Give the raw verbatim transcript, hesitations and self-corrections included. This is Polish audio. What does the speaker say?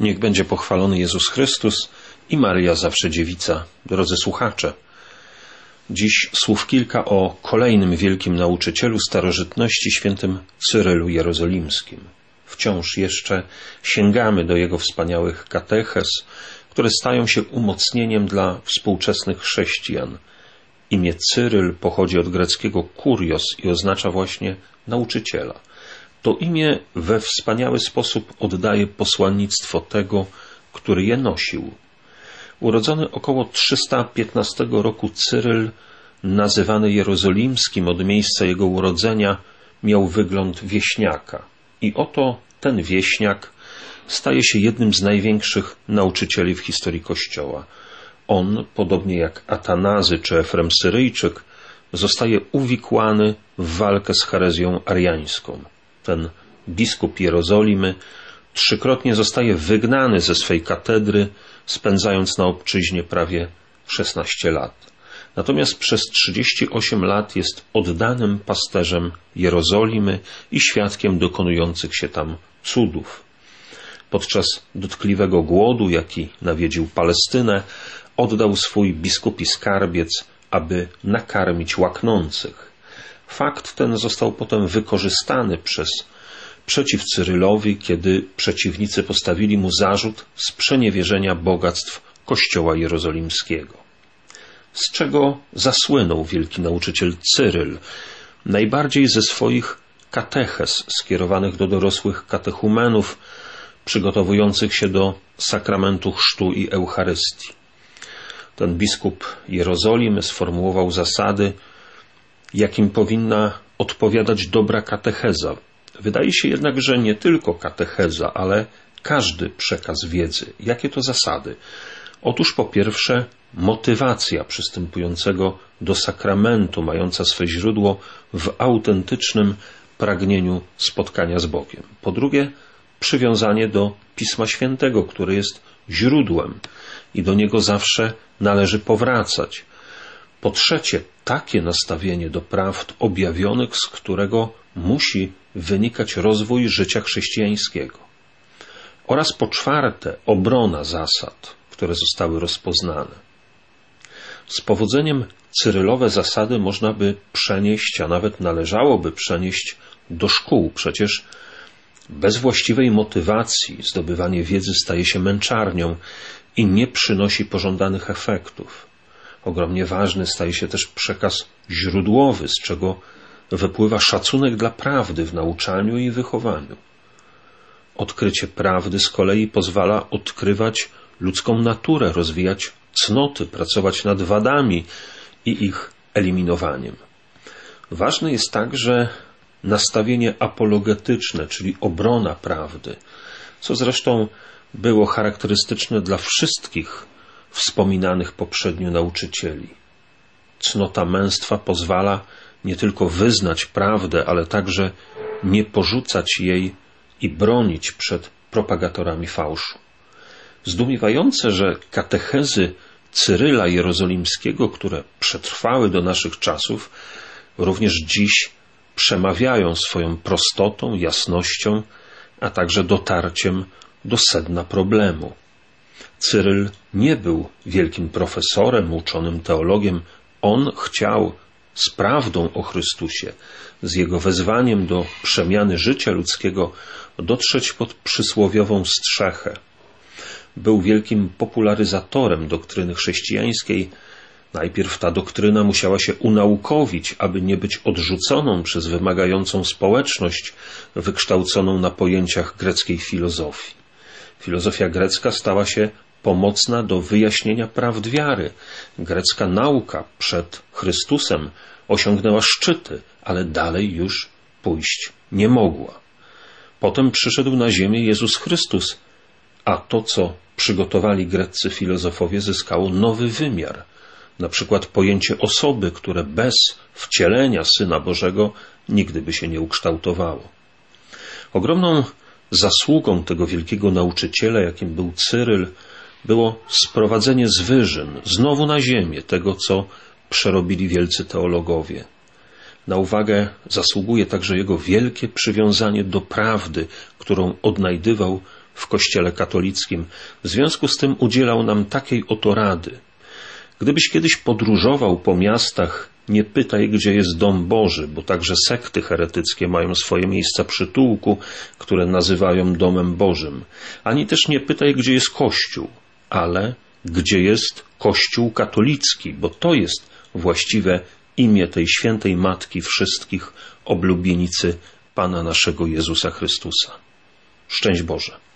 Niech będzie pochwalony Jezus Chrystus i Maryja Zawsze Dziewica. Drodzy słuchacze, dziś słów kilka o kolejnym wielkim nauczycielu starożytności, świętym Cyrylu Jerozolimskim. Wciąż jeszcze sięgamy do jego wspaniałych katechez, które stają się umocnieniem dla współczesnych chrześcijan. Imię Cyryl pochodzi od greckiego kurios i oznacza właśnie nauczyciela. To imię we wspaniały sposób oddaje posłannictwo tego, który je nosił. Urodzony około trzysta piętnastego roku Cyryl, nazywany Jerozolimskim od miejsca jego urodzenia, miał wygląd wieśniaka. I oto ten wieśniak staje się jednym z największych nauczycieli w historii Kościoła. On, podobnie jak Atanazy czy Efrem Syryjczyk, zostaje uwikłany w walkę z herezją ariańską. Ten biskup Jerozolimy trzykrotnie zostaje wygnany ze swej katedry, spędzając na obczyźnie prawie szesnaście lat. Natomiast przez trzydzieści osiem lat jest oddanym pasterzem Jerozolimy i świadkiem dokonujących się tam cudów. Podczas dotkliwego głodu, jaki nawiedził Palestynę, oddał swój biskupi skarbiec, aby nakarmić łaknących. Fakt ten został potem wykorzystany przez przeciw Cyrylowi, kiedy przeciwnicy postawili mu zarzut sprzeniewierzenia bogactw Kościoła Jerozolimskiego. Z czego zasłynął wielki nauczyciel Cyryl? Najbardziej ze swoich katechez skierowanych do dorosłych katechumenów przygotowujących się do sakramentu chrztu i Eucharystii. Ten biskup Jerozolimy sformułował zasady, jakim powinna odpowiadać dobra katecheza. Wydaje się jednak, że nie tylko katecheza, ale każdy przekaz wiedzy. Jakie to zasady? Otóż po pierwsze motywacja przystępującego do sakramentu, mająca swe źródło w autentycznym pragnieniu spotkania z Bogiem. Po drugie przywiązanie do Pisma Świętego, które jest źródłem i do niego zawsze należy powracać. Po trzecie, takie nastawienie do prawd objawionych, z którego musi wynikać rozwój życia chrześcijańskiego. Oraz po czwarte, obrona zasad, które zostały rozpoznane. Z powodzeniem cyrylowe zasady można by przenieść, a nawet należałoby przenieść do szkół. Przecież bez właściwej motywacji zdobywanie wiedzy staje się męczarnią i nie przynosi pożądanych efektów. Ogromnie ważny staje się też przekaz źródłowy, z czego wypływa szacunek dla prawdy w nauczaniu i wychowaniu. Odkrycie prawdy z kolei pozwala odkrywać ludzką naturę, rozwijać cnoty, pracować nad wadami i ich eliminowaniem. Ważne jest także nastawienie apologetyczne, czyli obrona prawdy, co zresztą było charakterystyczne dla wszystkich wspominanych poprzednio nauczycieli. Cnota męstwa pozwala nie tylko wyznać prawdę, ale także nie porzucać jej i bronić przed propagatorami fałszu. Zdumiewające, że katechezy Cyryla Jerozolimskiego, które przetrwały do naszych czasów, również dziś przemawiają swoją prostotą, jasnością, a także dotarciem do sedna problemu. Cyryl nie był wielkim profesorem, uczonym teologiem. On chciał z prawdą o Chrystusie, z jego wezwaniem do przemiany życia ludzkiego dotrzeć pod przysłowiową strzechę. Był wielkim popularyzatorem doktryny chrześcijańskiej. Najpierw ta doktryna musiała się unaukowić, aby nie być odrzuconą przez wymagającą społeczność wykształconą na pojęciach greckiej filozofii. Filozofia grecka stała się pomocna do wyjaśnienia prawd wiary. Grecka nauka przed Chrystusem osiągnęła szczyty, ale dalej już pójść nie mogła. Potem przyszedł na ziemię Jezus Chrystus, a to, co przygotowali greccy filozofowie, zyskało nowy wymiar. Na przykład pojęcie osoby, które bez wcielenia Syna Bożego nigdy by się nie ukształtowało. Ogromną zasługą tego wielkiego nauczyciela, jakim był Cyryl, było sprowadzenie z wyżyn, znowu na ziemię, tego, co przerobili wielcy teologowie. Na uwagę zasługuje także jego wielkie przywiązanie do prawdy, którą odnajdywał w Kościele katolickim. W związku z tym udzielał nam takiej oto rady. Gdybyś kiedyś podróżował po miastach, nie pytaj, gdzie jest dom Boży, bo także sekty heretyckie mają swoje miejsca przytułku, które nazywają domem Bożym. Ani też nie pytaj, gdzie jest Kościół, ale gdzie jest Kościół katolicki, bo to jest właściwe imię tej świętej Matki wszystkich, oblubienicy Pana naszego Jezusa Chrystusa. Szczęść Boże.